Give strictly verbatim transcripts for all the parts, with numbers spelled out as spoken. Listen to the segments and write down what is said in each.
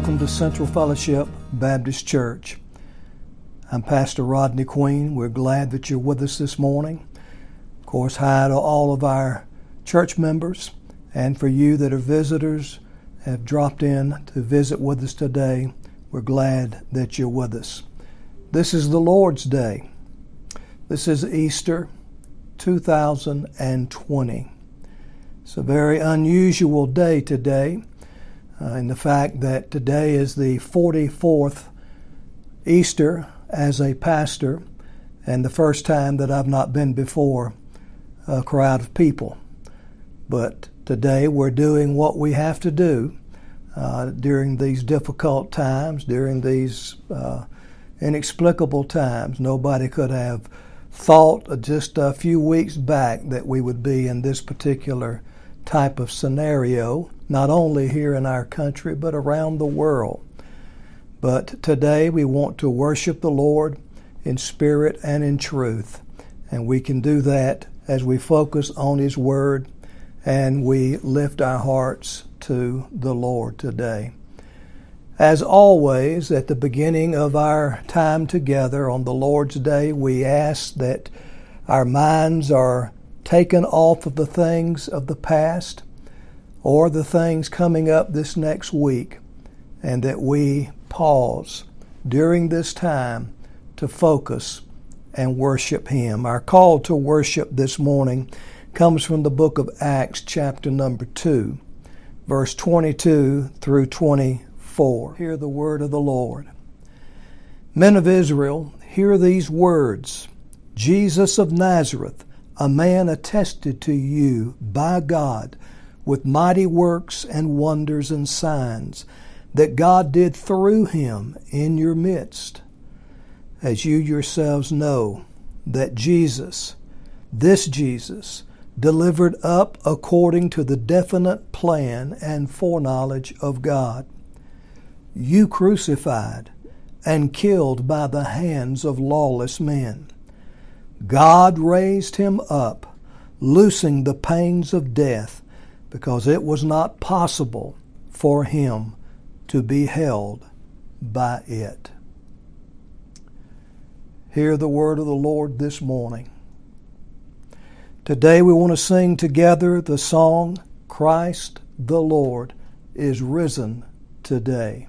Welcome to Central Fellowship Baptist Church. I'm Pastor Rodney Queen. We're glad that you're with us this morning. Of course, hi to all of our church members, and for you that are visitors, have dropped in to visit with us today. We're glad that you're with us. This is the Lord's Day. This is Easter two thousand twenty. It's a very unusual day today. Uh, in the fact that today is the forty-fourth Easter as a pastor, and the first time that I've not been before a crowd of people. But today we're doing what we have to do uh, during these difficult times, during these uh, inexplicable times. Nobody could have thought just a few weeks back that we would be in this particular type of scenario, not only here in our country, but around the world. But today we want to worship the Lord in spirit and in truth. And we can do that as we focus on His Word and we lift our hearts to the Lord today. As always, at the beginning of our time together on the Lord's Day, we ask that our minds are taken off of the things of the past or the things coming up this next week, and that we pause during this time to focus and worship Him. Our call to worship this morning comes from the book of Acts, chapter number two, verse twenty-two through twenty-four. Hear the word of the Lord. Men of Israel, hear these words. Jesus of Nazareth, a man attested to you by God with mighty works and wonders and signs that God did through him in your midst. As you yourselves know that Jesus, this Jesus, delivered up according to the definite plan and foreknowledge of God, you crucified and killed by the hands of lawless men. God raised him up, loosing the pains of death, because it was not possible for him to be held by it. Hear the word of the Lord this morning. Today we want to sing together the song, Christ the Lord is risen today.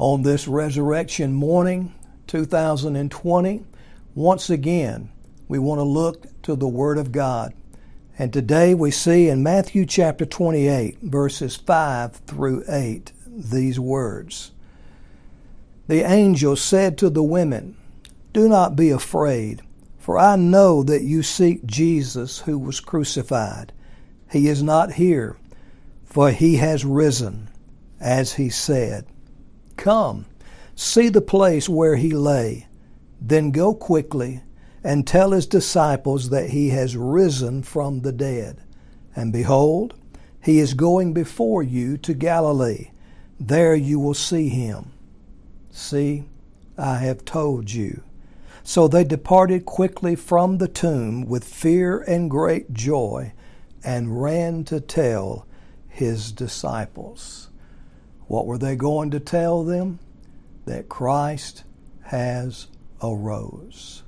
On this resurrection morning, two thousand twenty, once again, we want to look to the Word of God. And today we see in Matthew chapter twenty-eight, verses five through eight, these words. The angel said to the women, "Do not be afraid, for I know that you seek Jesus who was crucified. He is not here, for he has risen, as he said. Come, see the place where he lay. Then go quickly and tell his disciples that he has risen from the dead. And behold, he is going before you to Galilee. There you will see him. See, I have told you." So they departed quickly from the tomb with fear and great joy, and ran to tell his disciples. What were they going to tell them? That Christ has arose.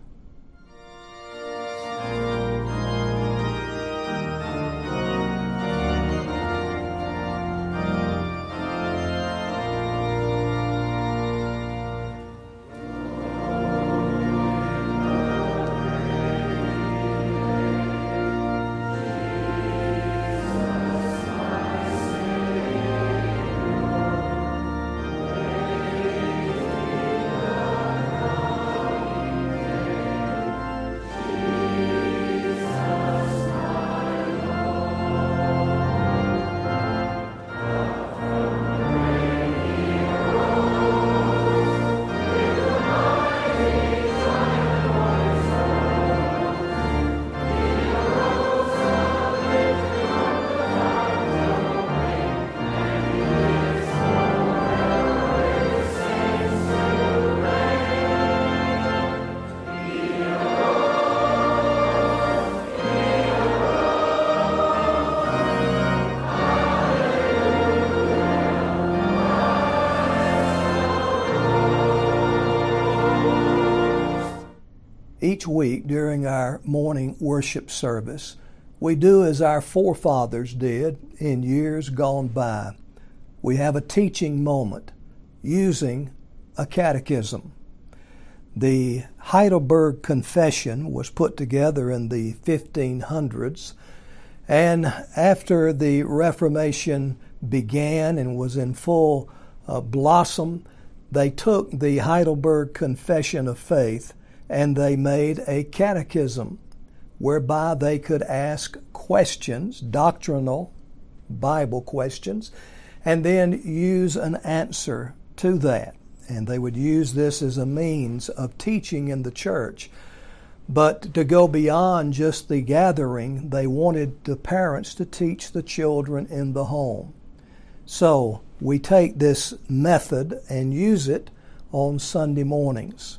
Each week during our morning worship service, we do as our forefathers did in years gone by. We have a teaching moment using a catechism. The Heidelberg Confession was put together in the fifteen hundreds, and after the Reformation began and was in full uh, blossom, they took the Heidelberg Confession of Faith and they made a catechism whereby they could ask questions, doctrinal Bible questions, and then use an answer to that. And they would use this as a means of teaching in the church. But to go beyond just the gathering, they wanted the parents to teach the children in the home. So we take this method and use it on Sunday mornings.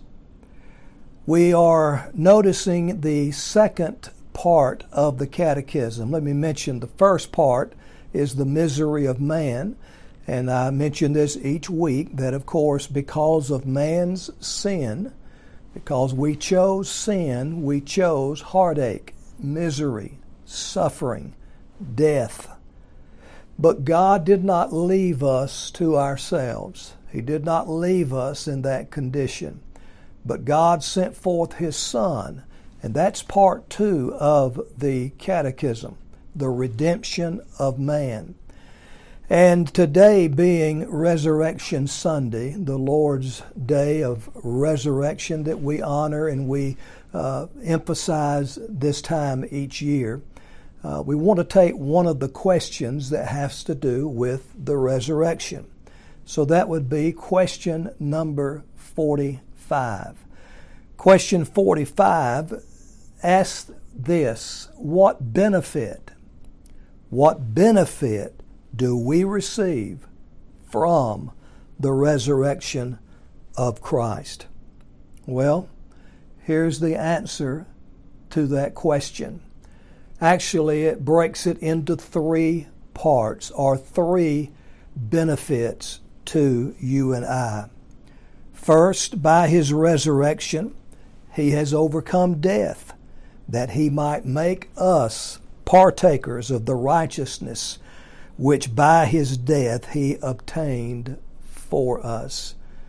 We are noticing the second part of the catechism. Let me mention the first part is the misery of man. And I mention this each week that, of course, because of man's sin, because we chose sin, we chose heartache, misery, suffering, death. But God did not leave us to ourselves. He did not leave us in that condition. But God sent forth His Son, and that's part two of the catechism, the redemption of man. And today being Resurrection Sunday, the Lord's Day of Resurrection that we honor and we uh, emphasize this time each year, uh, we want to take one of the questions that has to do with the resurrection. So that would be question number forty-five. Question forty-five asks this: what benefit, what benefit do we receive from the resurrection of Christ? Well, here's the answer to that question. Actually, it breaks it into three parts, or three benefits to you and I. First, by His resurrection, He has overcome death, that He might make us partakers of the righteousness which by His death He obtained for us.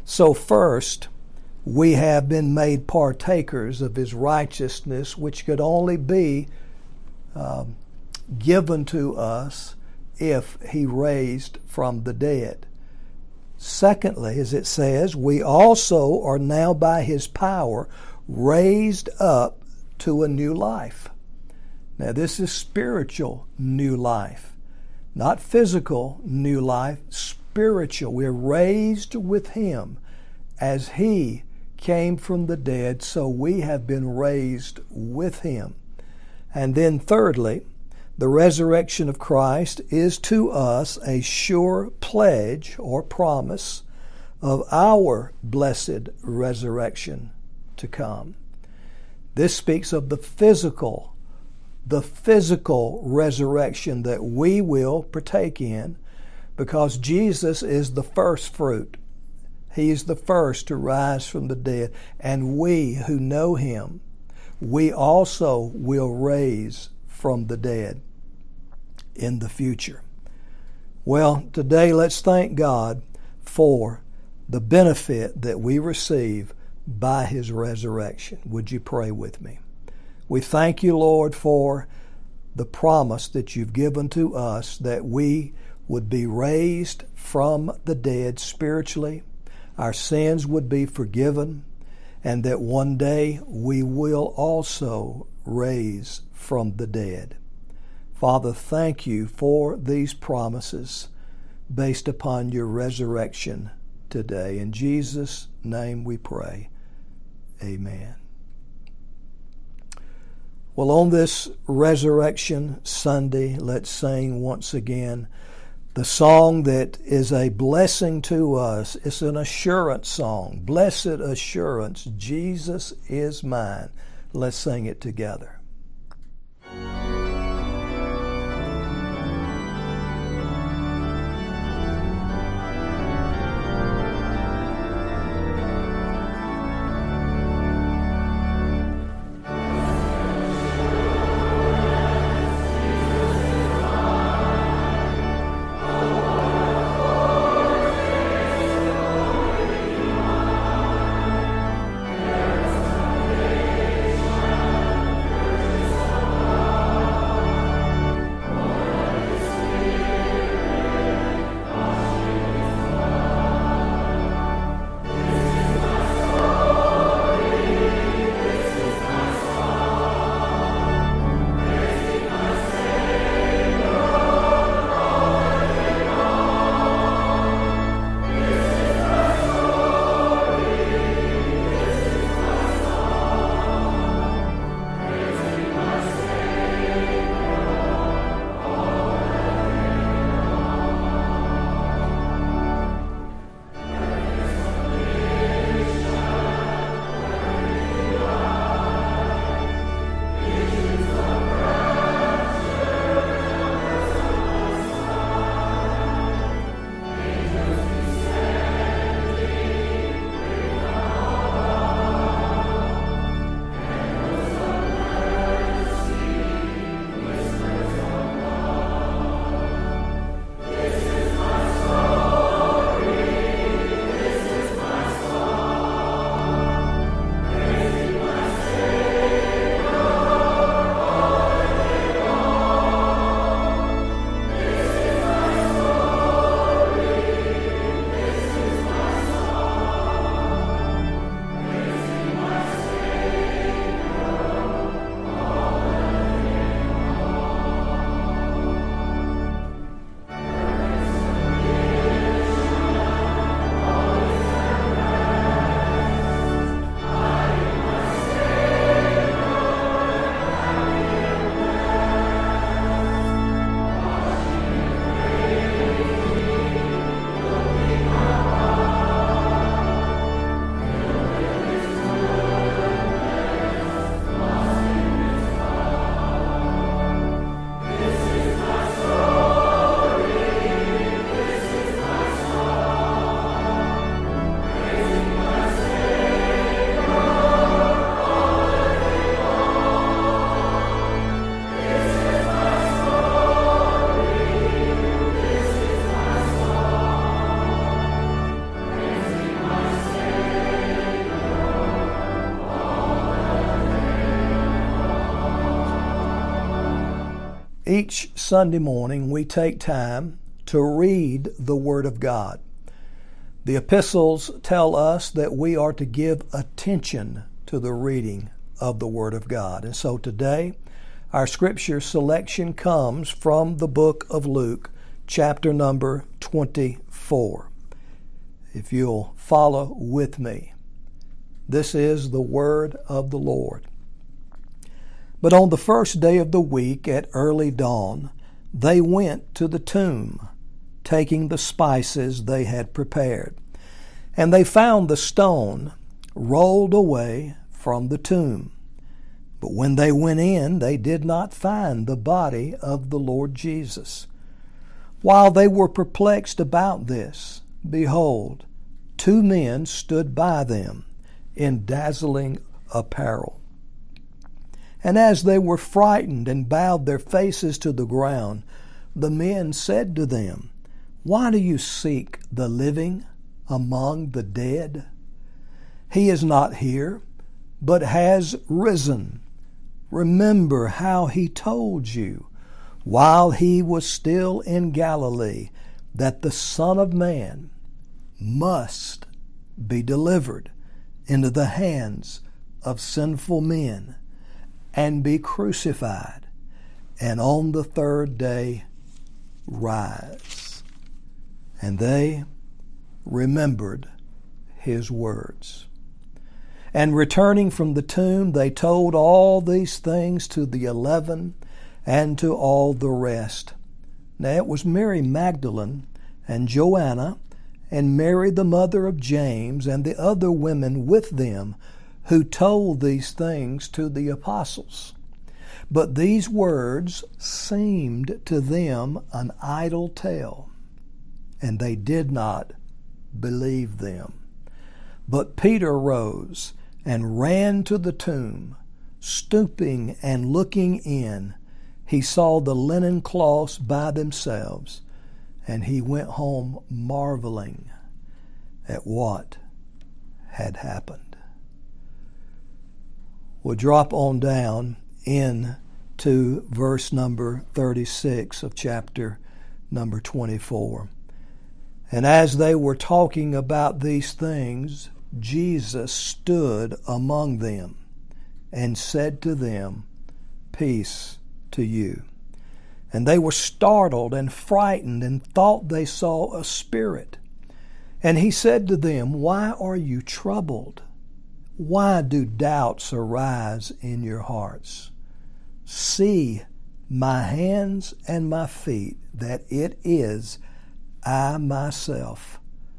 So first, we have been made partakers of his righteousness, which could only be um, given to us if he raised from the dead. Secondly, as it says, we also are now by his power raised up to a new life. Now this is spiritual new life, not physical new life, spiritual. We're raised with him as he came from the dead, so we have been raised with him. And then thirdly, the resurrection of Christ is to us a sure pledge or promise of our blessed resurrection to come. This speaks of the physical, the physical resurrection that we will partake in, because Jesus is the first fruit. He is the first to rise from the dead, and we who know him, we also will raise from the dead in the future. Well, today let's thank God for the benefit that we receive by his resurrection. Would you pray with me? We thank you, Lord, for the promise that you've given to us that we would be raised from the dead spiritually, our sins would be forgiven, and that one day we will also raise from the dead. Father, thank you for these promises based upon your resurrection today. In Jesus' name we pray. Amen. Well, on this Resurrection Sunday, let's sing once again the song that is a blessing to us. It's an assurance song. Blessed assurance, Jesus is mine. Let's sing it together. Each Sunday morning we take time to read the Word of God. The epistles tell us that we are to give attention to the reading of the Word of God. And so today, our scripture selection comes from the book of Luke, chapter number twenty-four. If you'll follow with me, this is the word of the Lord. But on the first day of the week at early dawn, they went to the tomb, taking the spices they had prepared. And they found the stone rolled away from the tomb. But when they went in, they did not find the body of the Lord Jesus. While they were perplexed about this, behold, two men stood by them in dazzling apparel. And as they were frightened and bowed their faces to the ground, the men said to them, "Why do you seek the living among the dead? He is not here, but has risen. Remember how he told you, while he was still in Galilee, that the Son of Man must be delivered into the hands of sinful men and be crucified, and on the third day rise." And they remembered his words. And returning from the tomb, they told all these things to the eleven and to all the rest. Now it was Mary Magdalene and Joanna and Mary the mother of James and the other women with them who told these things to the apostles. But these words seemed to them an idle tale, and they did not believe them. But Peter rose and ran to the tomb. Stooping and looking in, he saw the linen cloths by themselves, and he went home marveling at what had happened. We'll drop on down into verse number thirty-six of chapter number twenty-four. And as they were talking about these things, Jesus stood among them and said to them, "Peace to you." And they were startled and frightened and thought they saw a spirit. And he said to them, "Why are you troubled? Why do doubts arise in your hearts? See my hands and my feet, that it is I myself.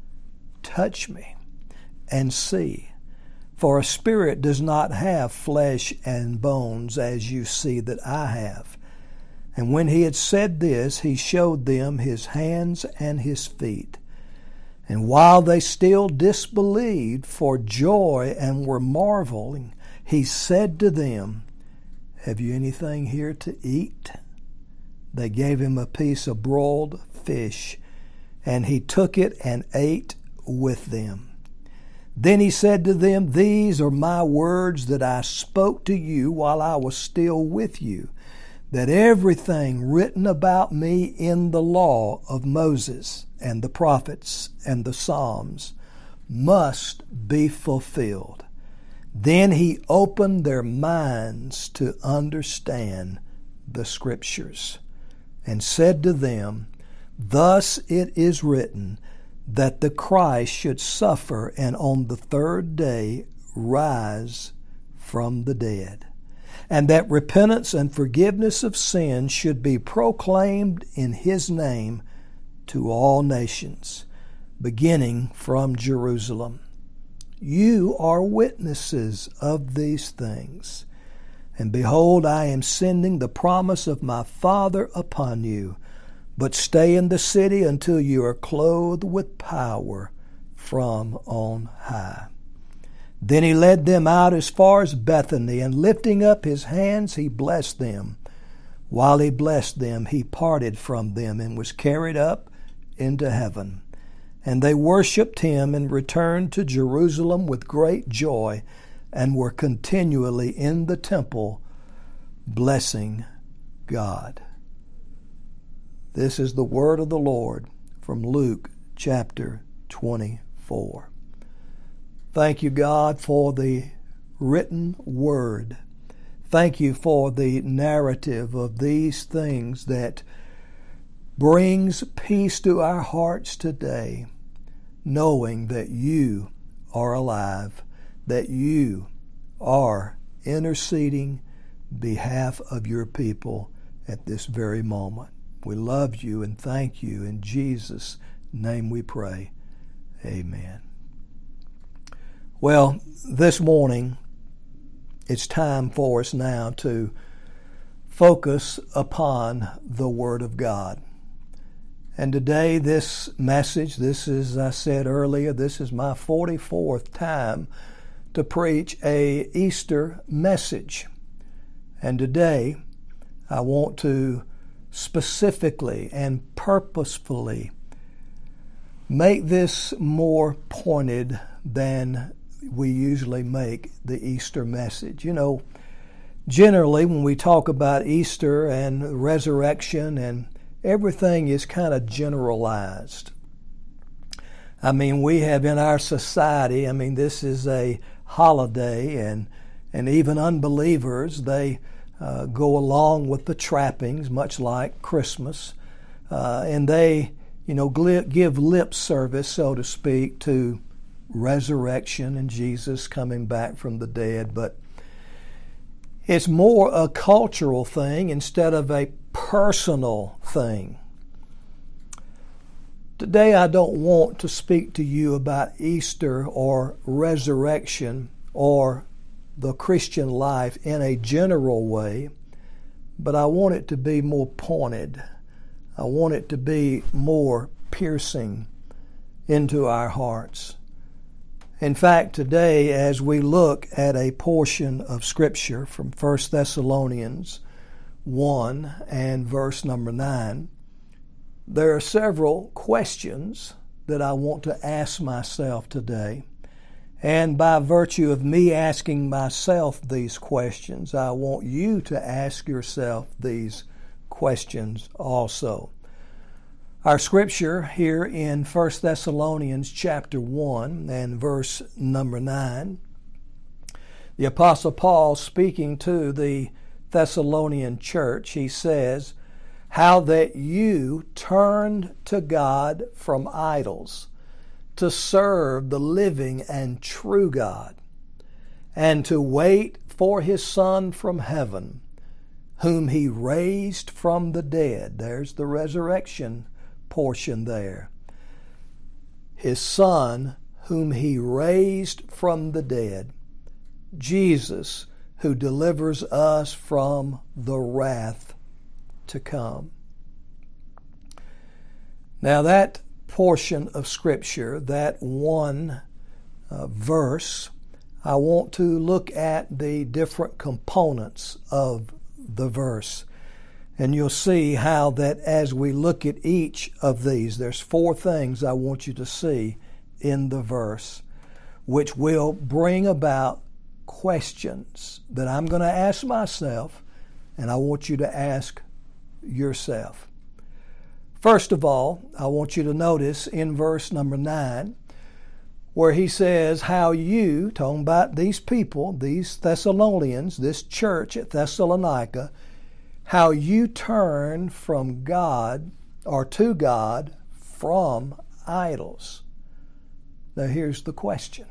Touch me and see. For a spirit does not have flesh and bones, as you see that I have." And when he had said this, he showed them his hands and his feet. And while they still disbelieved for joy and were marveling, he said to them, "Have you anything here to eat?" They gave him a piece of broiled fish, and he took it and ate with them. Then he said to them, "These are my words that I spoke to you while I was still with you, that everything written about me in the law of Moses and the prophets and the Psalms must be fulfilled." Then he opened their minds to understand the Scriptures and said to them, "Thus it is written, that the Christ should suffer and on the third day rise from the dead, and that repentance and forgiveness of sins should be proclaimed in his name to all nations, beginning from Jerusalem. You are witnesses of these things. And behold, I am sending the promise of my Father upon you. But stay in the city until you are clothed with power from on high." Then he led them out as far as Bethany, and lifting up his hands, he blessed them. While he blessed them, he parted from them and was carried up into heaven. And they worshipped him and returned to Jerusalem with great joy, and were continually in the temple blessing God. This is the word of the Lord from Luke chapter twenty-four. Thank you, God, for the written word. Thank you for the narrative of these things that brings peace to our hearts today, knowing that you are alive, that you are interceding behalf of your people at this very moment. We love you and thank you. In Jesus' name we pray. Amen. Well, this morning, it's time for us now to focus upon the Word of God. And today, this message, this is, as I said earlier, this is my forty-fourth time to preach a Easter message. And today, I want to specifically and purposefully make this more pointed than we usually make the Easter message. You know, generally when we talk about Easter and resurrection and everything is kind of generalized. I mean, we have in our society, I mean, this is a holiday and and even unbelievers, they uh, go along with the trappings, much like Christmas, uh, and they, you know, give lip service, so to speak, to resurrection and Jesus coming back from the dead. But it's more a cultural thing instead of a personal thing. Today I don't want to speak to you about Easter or resurrection or the Christian life in a general way, but I want it to be more pointed. I want it to be more piercing into our hearts. In fact, today, as we look at a portion of Scripture from First Thessalonians one and verse number nine, there are several questions that I want to ask myself today. And by virtue of me asking myself these questions, I want you to ask yourself these questions also. Our scripture here in First Thessalonians chapter one and verse number nine, the Apostle Paul speaking to the Thessalonian church, he says, "How that you turned to God from idols to serve the living and true God, and to wait for His Son from heaven, whom He raised from the dead." There's the resurrection portion there. His Son, whom He raised from the dead, Jesus, who delivers us from the wrath to come. Now that portion of Scripture, that one uh, verse, I want to look at the different components of the verse. And you'll see how that as we look at each of these, there's four things I want you to see in the verse, which will bring about questions that I'm going to ask myself, and I want you to ask yourself. First of all, I want you to notice in verse number nine, where he says, how you, talking about these people, these Thessalonians, this church at Thessalonica, how you turn from God, or to God, from idols. Now here's the question.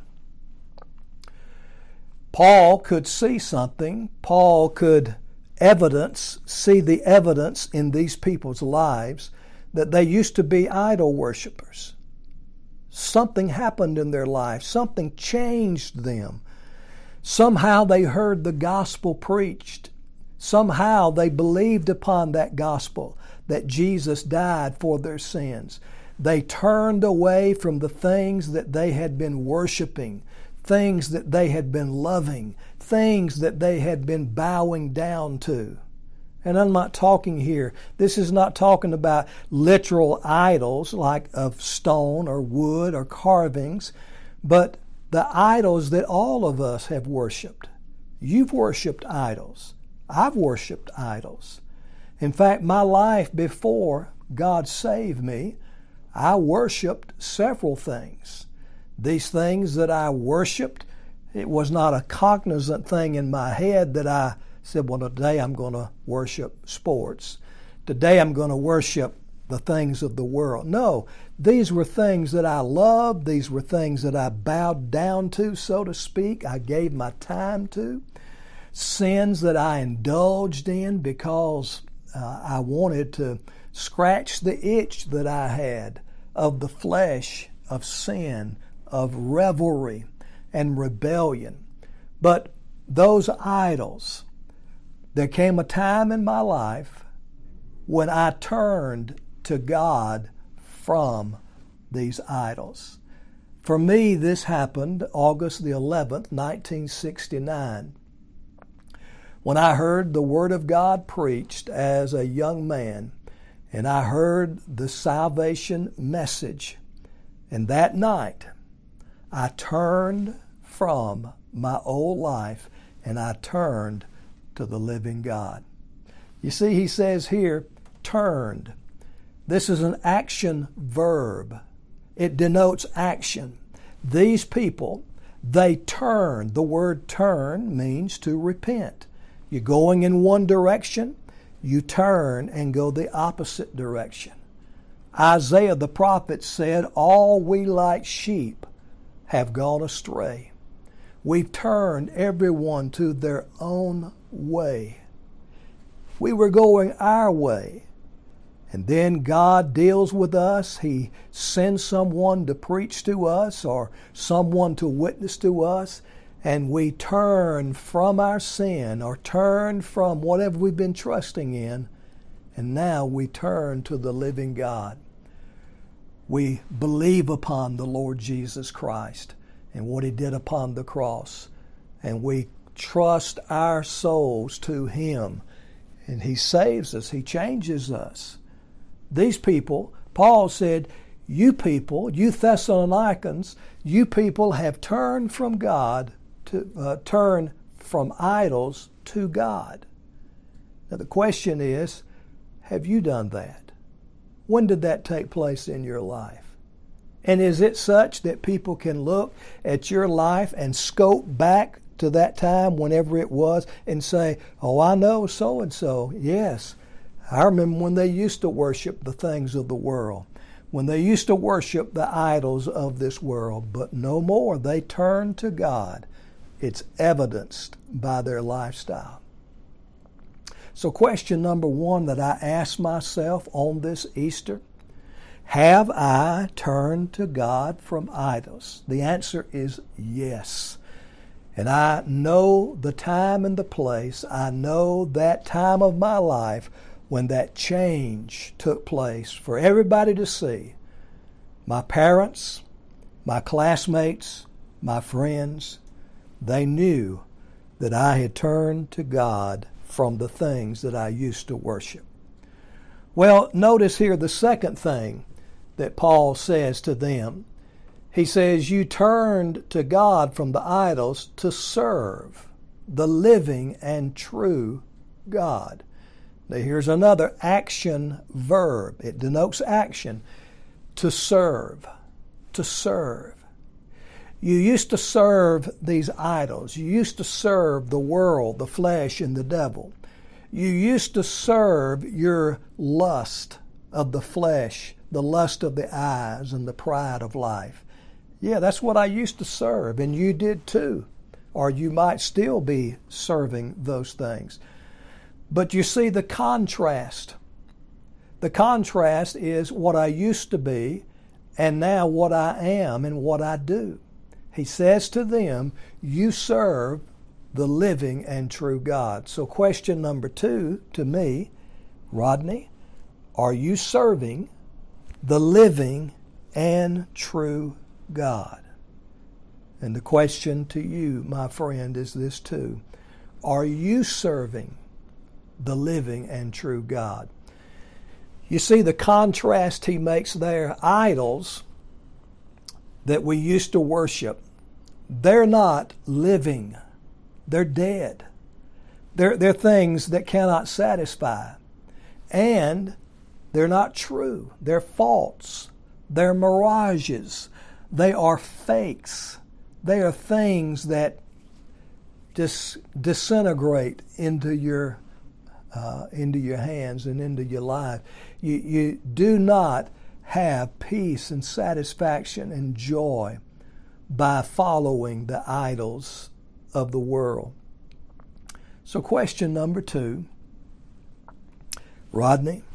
Paul could see something. Paul could evidence, see the evidence in these people's lives that they used to be idol worshipers. Something happened in their life. Something changed them. Somehow they heard the gospel preached. Somehow they believed upon that gospel, that Jesus died for their sins. They turned away from the things that they had been worshiping, things that they had been loving, things that they had been bowing down to. And I'm not talking here, this is not talking about literal idols like of stone or wood or carvings, but the idols that all of us have worshiped. You've worshiped idols. I've worshiped idols. In fact, my life before God saved me, I worshiped several things. These things that I worshiped, it was not a cognizant thing in my head that I said, well, today I'm going to worship sports. Today I'm going to worship the things of the world. No, these were things that I loved. These were things that I bowed down to, so to speak. I gave my time to. Sins that I indulged in because uh, I wanted to scratch the itch that I had of the flesh, of sin, of revelry and rebellion. But those idols, there came a time in my life when I turned to God from these idols. For me, this happened August the eleventh, nineteen sixty-nine, when I heard the Word of God preached as a young man, and I heard the salvation message. And that night, I turned from my old life and I turned to the living God. You see, he says here, turned. This is an action verb. It denotes action. These people, they turned. The word turn means to repent. You're going in one direction, you turn and go the opposite direction. Isaiah the prophet said, all we like sheep have gone astray. We've turned everyone to their own way. We were going our way. And then God deals with us. He sends someone to preach to us or someone to witness to us. And we turn from our sin or turn from whatever we've been trusting in. And now we turn to the living God. We believe upon the Lord Jesus Christ and what He did upon the cross. And we trust our souls to Him. And He saves us. He changes us. These people, Paul said, you people, you Thessalonians, you people have turned from God to uh, turn from idols to God. Now the question is, have you done that? When did that take place in your life? And is it such that people can look at your life and scope back to that time, whenever it was, and say, oh, I know so-and-so. Yes, I remember when they used to worship the things of the world, when they used to worship the idols of this world, but no more. They turned to God. It's evidenced by their lifestyle. So question number one that I ask myself on this Easter, have I turned to God from idols? The answer is yes. And I know the time and the place. I know that time of my life when that change took place for everybody to see. My parents, my classmates, my friends, they knew that I had turned to God from the things that I used to worship. Well, notice here the second thing that Paul says to them. He says, you turned to God from the idols to serve the living and true God. Now here's another action verb. It denotes action. To serve. To serve. You used to serve these idols. You used to serve the world, the flesh, and the devil. You used to serve your lust of the flesh, the lust of the eyes, and the pride of life. Yeah, that's what I used to serve, and you did too. Or you might still be serving those things. But you see the contrast. The contrast is what I used to be and now what I am and what I do. He says to them, you serve the living and true God. So question number two to me, Rodney, are you serving the living and true God? And the question to you, my friend, is this too. Are you serving the living and true God? You see the contrast he makes there. Idols that we used to worship, they're not living. They're dead. They're, they're things that cannot satisfy. And They're not true. They're false. They're mirages. They are fakes. They are things that dis- disintegrate into your uh, into your hands and into your life. You, you do not have peace and satisfaction and joy by following the idols of the world. So question number two, Rodney,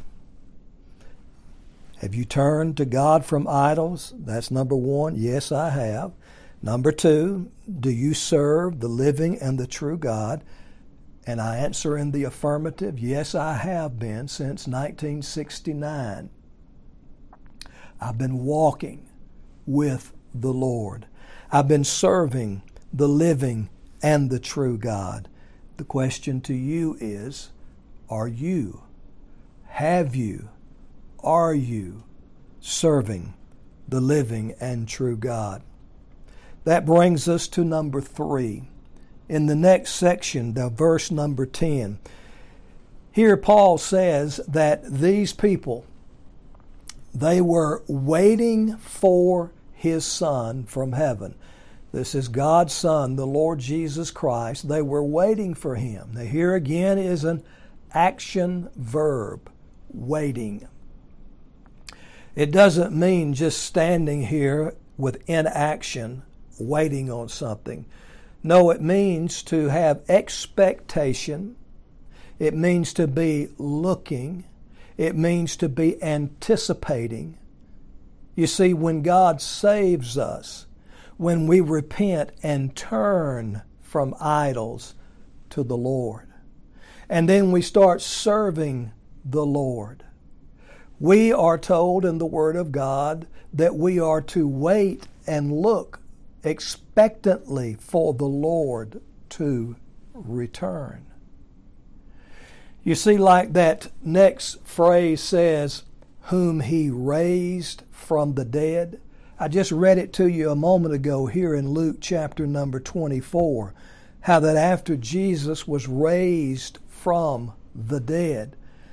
have you turned to God from idols? That's number one. Yes, I have. Number two, do you serve the living and the true God? And I answer in the affirmative. Yes, I have been since nineteen sixty-nine. I've been walking with the Lord. I've been serving the living and the true God. The question to you is, are you, have you, are you serving the living and true God? That brings us to number three. In the next section, the verse number ten, here Paul says that these people, they were waiting for His Son from heaven. This is God's Son, the Lord Jesus Christ. They were waiting for Him. Now here again is an action verb, waiting. It doesn't mean just standing here with inaction, waiting on something. No, it means to have expectation. It means to be looking. It means to be anticipating. You see, when God saves us, when we repent and turn from idols to the Lord, and then we start serving the Lord, we are told in the Word of God that we are to wait and look expectantly for the Lord to return. You see, like that next phrase says, whom He raised from the dead. I just read it to you a moment ago here in Luke chapter number twenty-four, how that after Jesus was raised from the dead,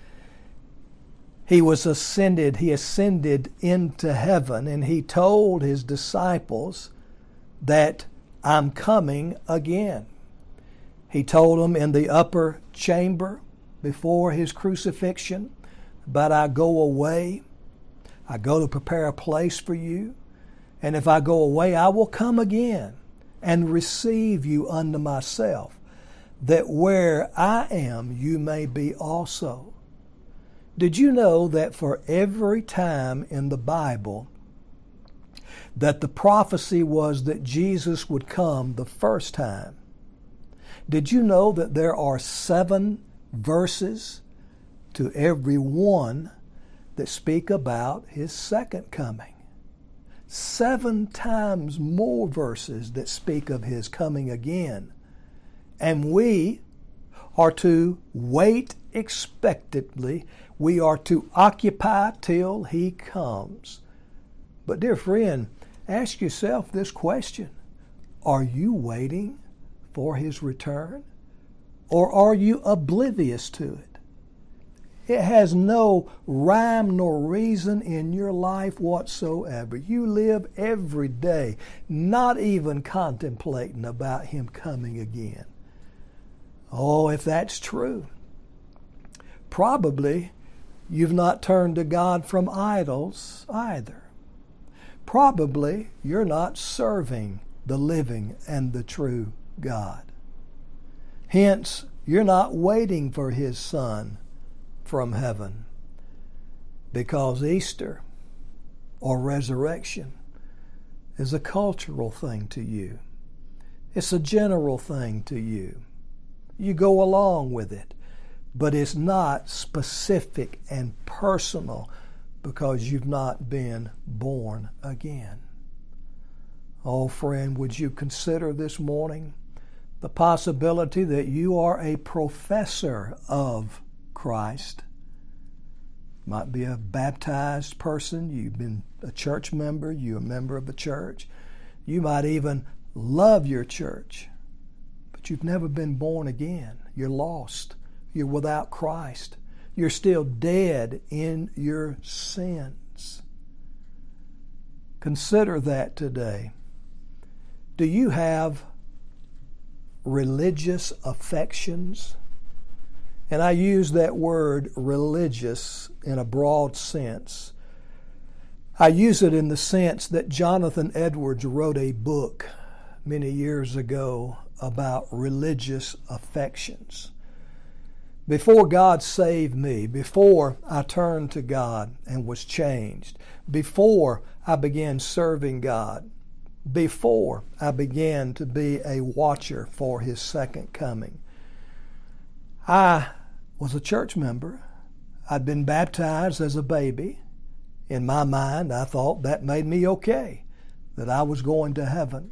He was ascended, He ascended into heaven, and He told His disciples that I'm coming again. He told them in the upper chamber before His crucifixion, but I go away, I go to prepare a place for you, and if I go away, I will come again and receive you unto myself, that where I am, you may be also. Did you know that for every time in the Bible that the prophecy was that Jesus would come the first time, did you know that there are seven verses to every one that speak about His second coming? Seven times more verses that speak of His coming again. And we are to wait expectantly. We are to occupy till He comes. But dear friend, ask yourself this question. Are you waiting for His return? Or are you oblivious to it? It has no rhyme nor reason in your life whatsoever. You live every day not even contemplating about Him coming again. Oh, if that's true, probably you've not turned to God from idols either. Probably you're not serving the living and the true God. Hence, you're not waiting for His Son from heaven, because Easter or resurrection is a cultural thing to you. It's a general thing to you. You go along with it, but it's not specific and personal because you've not been born again. Oh, friend, would you consider this morning the possibility that you are a professor of Christ? Might be a baptized person, you've been a church member, you're a member of the church. You might even love your church, but you've never been born again. You're lost. You're without Christ. You're still dead in your sins. Consider that today. Do you have religious affections? And I use that word religious in a broad sense. I use it in the sense that Jonathan Edwards wrote a book many years ago about religious affections. Before God saved me, before I turned to God and was changed, before I began serving God, before I began to be a watcher for His second coming, I was a church member. I'd been baptized as a baby. In my mind, I thought that made me okay, that I was going to heaven.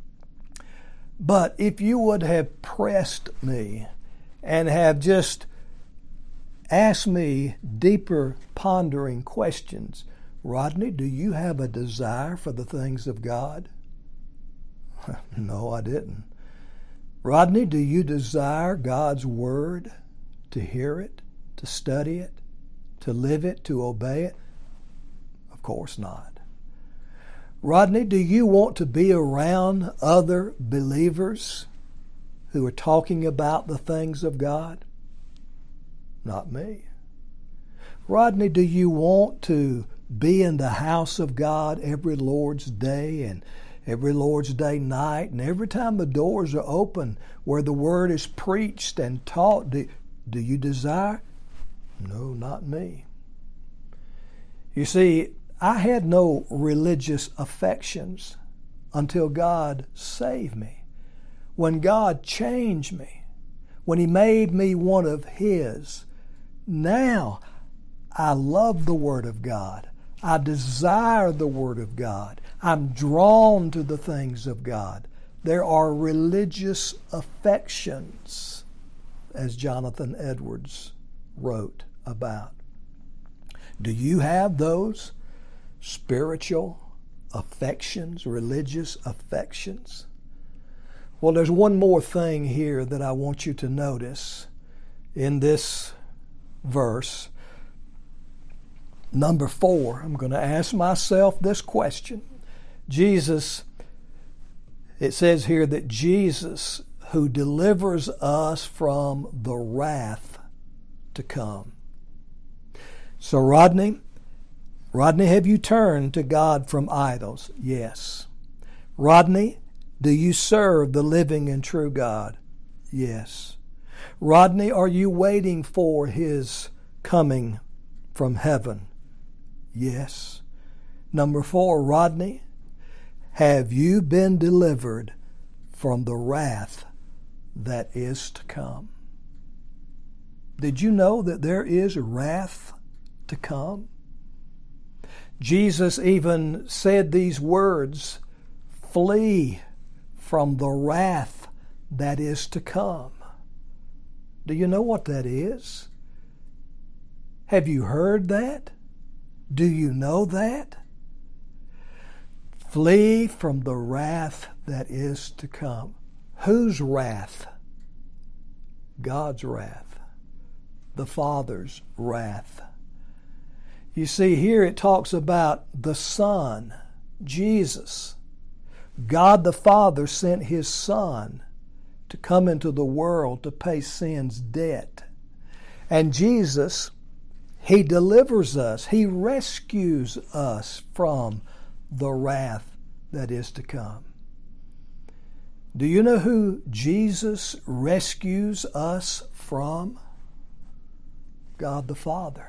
But if you would have pressed me and have just asked me deeper pondering questions, Rodney, do you have a desire for the things of God? No, I didn't. Rodney, do you desire God's Word, to hear it, to study it, to live it, to obey it? Of course not. Rodney, do you want to be around other believers who are talking about the things of God? Not me. Rodney, do you want to be in the house of God every Lord's Day and every Lord's Day night, and every time the doors are open where the Word is preached and taught? Do, do you desire? No, not me. You see, I had no religious affections until God saved me. When God changed me, when He made me one of His, now I love the Word of God. I desire the Word of God. I'm drawn to the things of God. There are religious affections, as Jonathan Edwards wrote about. Do you have those spiritual affections, religious affections? Well, there's one more thing here that I want you to notice in this verse. Number four, I'm going to ask myself this question. Jesus, it says here that Jesus, who delivers us from the wrath to come. So Rodney, Rodney, have you turned to God from idols? Yes. Rodney, do you serve the living and true God? Yes. Rodney, are you waiting for His coming from heaven? Yes. Number four, Rodney, have you been delivered from the wrath that is to come? Did you know that there is wrath to come? Jesus even said these words, flee from the wrath that is to come. Do you know what that is? Have you heard that? Do you know that? Flee from the wrath that is to come. Whose wrath? God's wrath. The Father's wrath. You see, here it talks about the Son, Jesus. God the Father sent His Son to come into the world to pay sin's debt. And Jesus, He delivers us. He rescues us from the wrath that is to come. Do you know who Jesus rescues us from? God the Father.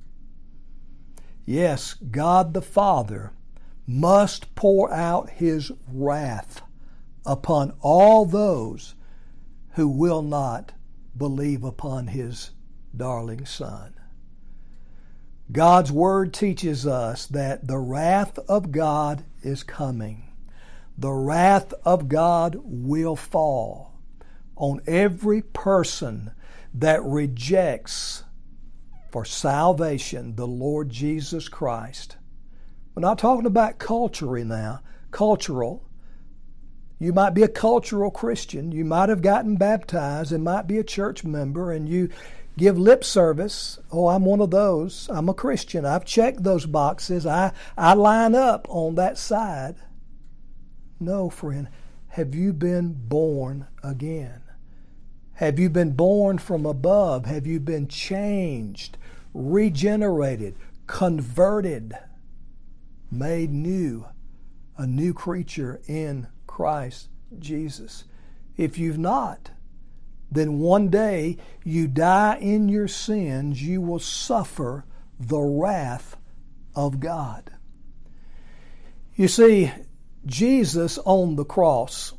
Yes, God the Father must pour out His wrath upon all those who will not believe upon His darling Son. God's Word teaches us that the wrath of God is coming. The wrath of God will fall on every person that rejects for salvation the Lord Jesus Christ. We're not talking about culturally now. Cultural. You might be a cultural Christian. You might have gotten baptized and might be a church member, and you give lip service. Oh, I'm one of those. I'm a Christian. I've checked those boxes. I, I line up on that side. No, friend. Have you been born again? Have you been born from above? Have you been changed, regenerated, converted, made new, a new creature in Christ Jesus? If you've not, then one day you die in your sins, you will suffer the wrath of God. You see, Jesus on the cross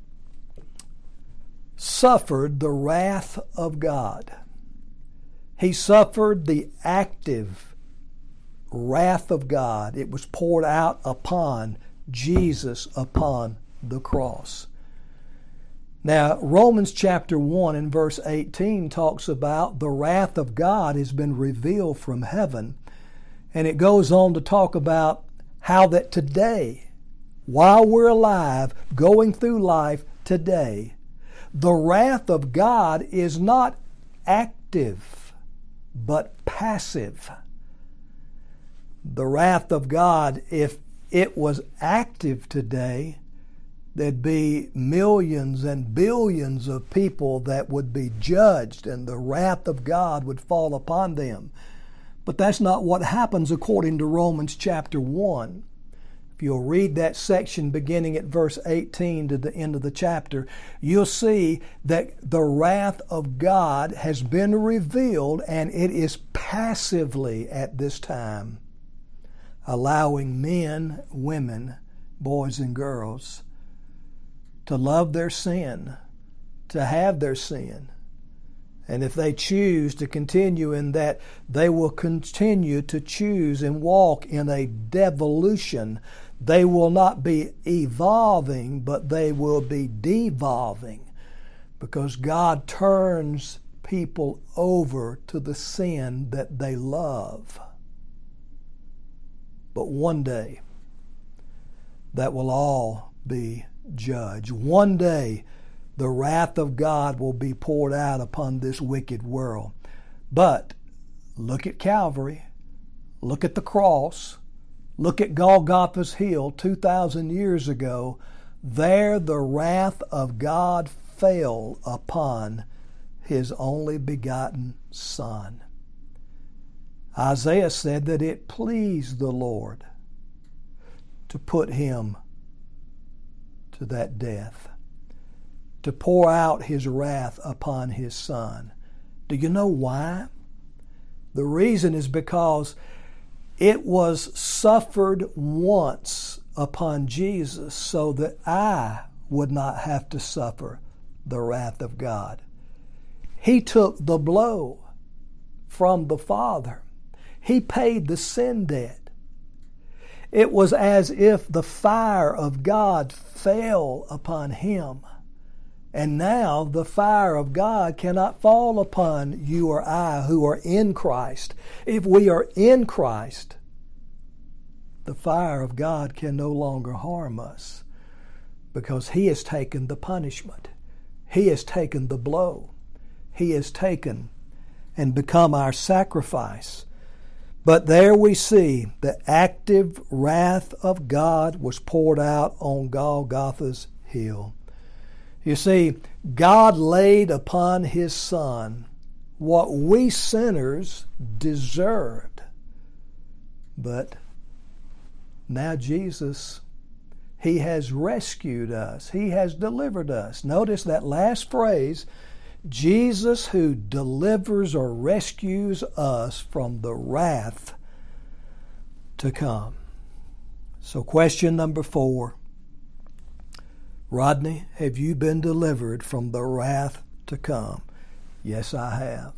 suffered the wrath of God. He suffered the active wrath of God. It was poured out upon Jesus upon the cross. Now, Romans chapter one and verse eighteen talks about the wrath of God has been revealed from heaven. And it goes on to talk about how that today, while we're alive, going through life today, the wrath of God is not active, but passive. The wrath of God, if it was active today, there'd be millions and billions of people that would be judged, and the wrath of God would fall upon them. But that's not what happens according to Romans chapter one. If you'll read that section beginning at verse eighteen to the end of the chapter, you'll see that the wrath of God has been revealed, and it is passively at this time allowing men, women, boys and girls to love their sin, to have their sin. And if they choose to continue in that, they will continue to choose and walk in a devolution. They will not be evolving, but they will be devolving, because God turns people over to the sin that they love. But one day, that will all be judged. One day, the wrath of God will be poured out upon this wicked world. But look at Calvary. Look at the cross. Look at Golgotha's hill two thousand years ago. There the wrath of God fell upon His only begotten Son. Isaiah said that it pleased the Lord to put Him to that death, to pour out His wrath upon His Son. Do you know why? The reason is because it was suffered once upon Jesus so that I would not have to suffer the wrath of God. He took the blow from the Father. He paid the sin debt. It was as if the fire of God fell upon Him. And now the fire of God cannot fall upon you or I who are in Christ. If we are in Christ, the fire of God can no longer harm us, because He has taken the punishment. He has taken the blow. He has taken and become our sacrifice. But there we see the active wrath of God was poured out on Golgotha's hill. You see, God laid upon His Son what we sinners deserved. But now Jesus, He has rescued us. He has delivered us. Notice that last phrase, Jesus who delivers or rescues us from the wrath to come. So question number four. Rodney, have you been delivered from the wrath to come? Yes, I have.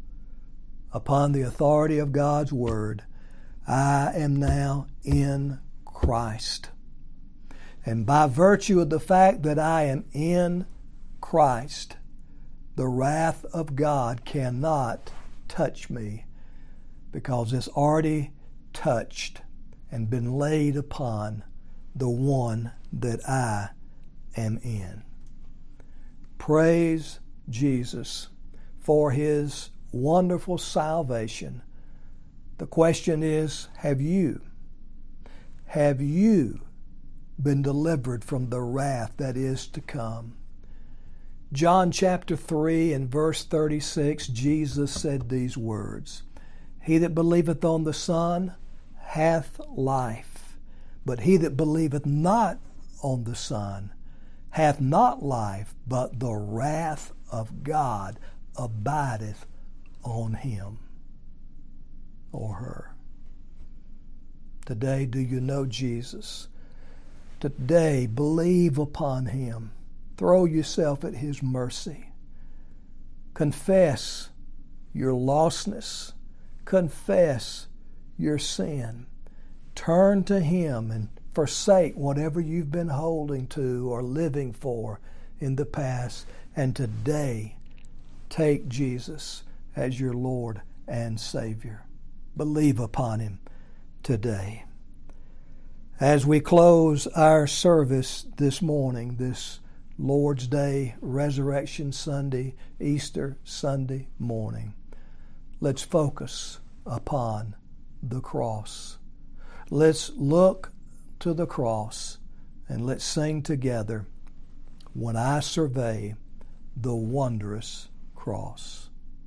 Upon the authority of God's Word, I am now in Christ. And by virtue of the fact that I am in Christ, the wrath of God cannot touch me, because it's already touched and been laid upon the one that I am in. Praise Jesus for His wonderful salvation. The question is, have you? Have you been delivered from the wrath that is to come? John chapter three and verse thirty-six, Jesus said these words, He that believeth on the Son hath life, but he that believeth not on the Son hath not life, but the wrath of God abideth on him or her. Today, do you know Jesus? Today, believe upon Him. Throw yourself at His mercy. Confess your lostness. Confess your sin. Turn to Him and forsake whatever you've been holding to or living for in the past. And today, take Jesus as your Lord and Savior. Believe upon Him today. As we close our service this morning, this Lord's Day, Resurrection Sunday, Easter Sunday morning, let's focus upon the cross. Let's look to the cross and let's sing together, When I Survey the Wondrous Cross.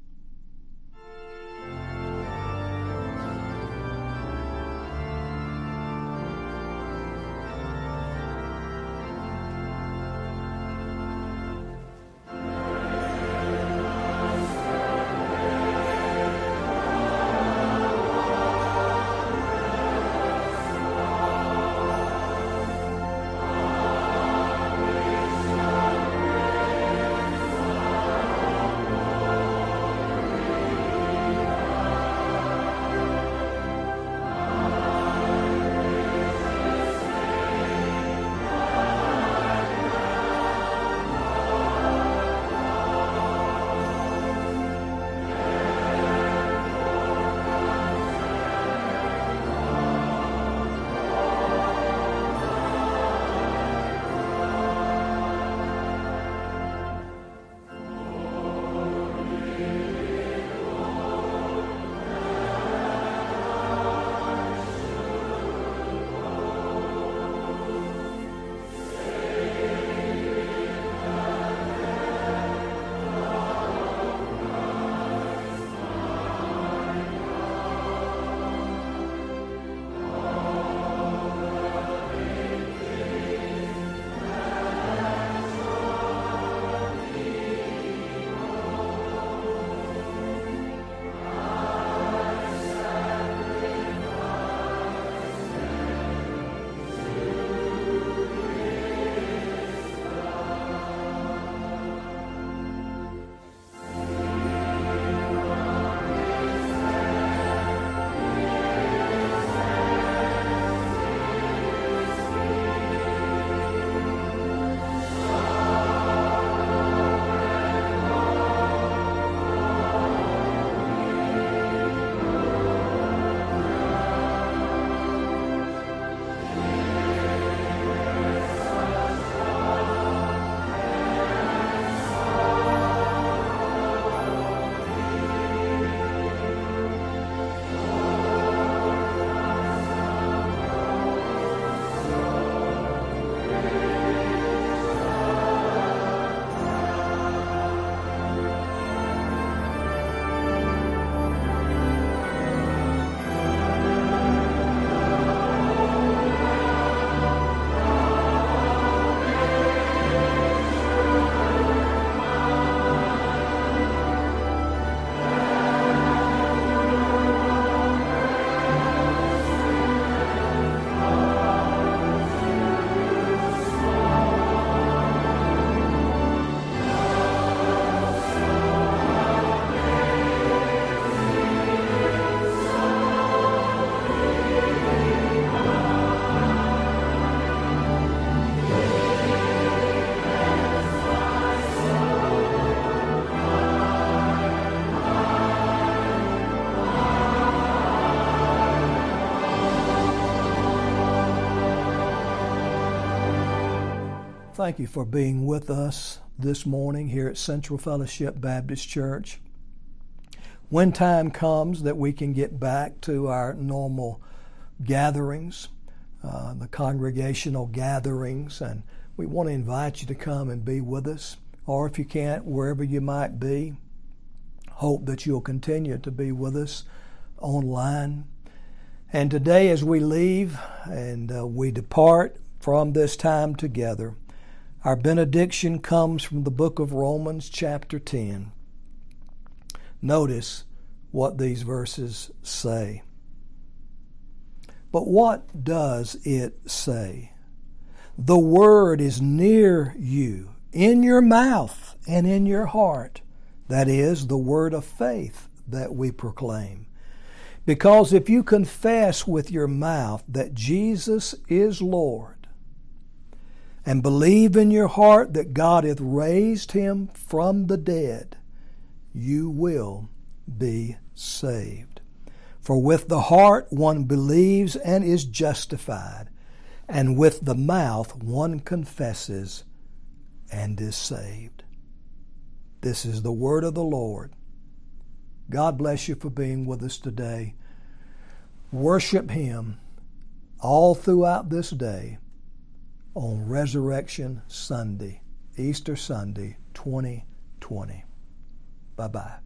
Thank you for being with us this morning here at Central Fellowship Baptist Church. when time comes that we can get back to our normal gatherings, uh, the congregational gatherings, and we want to invite you to come and be with us. Or if you can't, wherever you might be, hope that you'll continue to be with us online. And today as we leave and uh, we depart from this time together, our benediction comes from the book of Romans chapter ten. Notice what these verses say. But what does it say? The word is near you, in your mouth and in your heart. That is, the word of faith that we proclaim. Because if you confess with your mouth that Jesus is Lord, and believe in your heart that God hath raised him from the dead, you will be saved. For with the heart one believes and is justified, and with the mouth one confesses and is saved. This is the word of the Lord. God bless you for being with us today. Worship him all throughout this day on Resurrection Sunday, Easter Sunday, twenty twenty. Bye-bye.